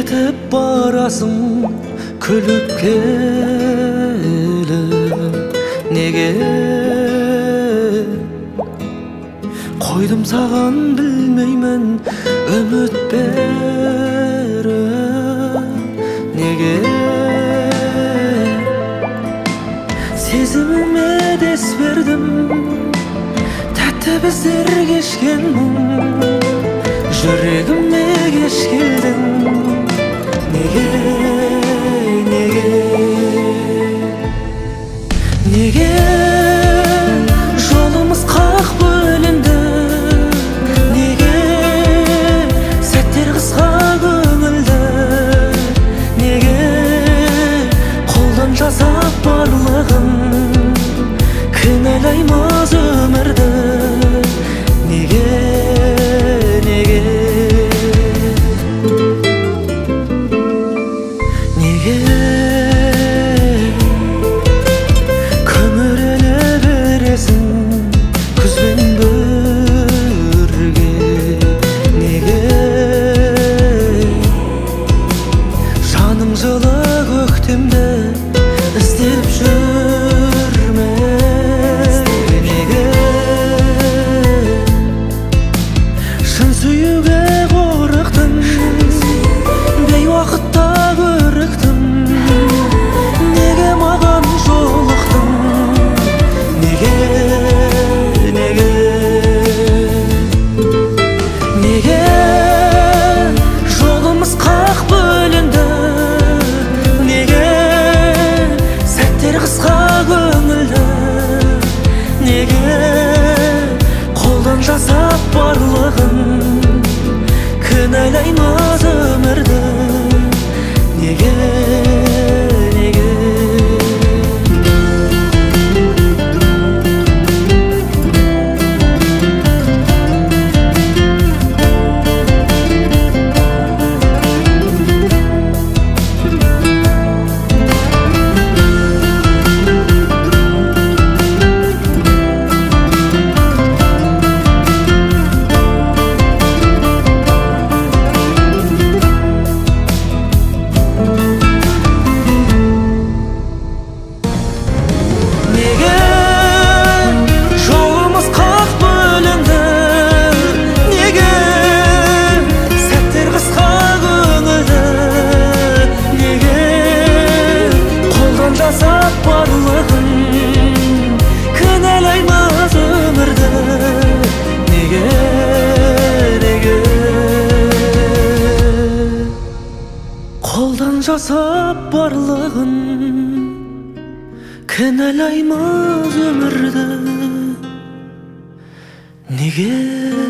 кетіп барасың күліп келіп, неге қойдым саған білмеймін үміт беріп, неге сезіміме дес бердім тәтті біздер кешкен мұң, жүрегіме кеш келдің, неге жолымыз қақ бөлінді, неге сәттер қысқа көңілді, неге қолдан жасап барлығын кінәлаймыз өмірді, неге жылы көктемді іздеп жүрме, неге шын сүюге қорықтың, бейуақытта көріктім, неге маған жолықтың, неге жолымыз қақ бөлінді, қысқа көңілді, неге қолдан жасап барлығын кінәлаймыз өмірді, неге барлығын кінәлаймыз өмірді, неге қолдан жасап барлығын кінәлаймыз өмірді, неге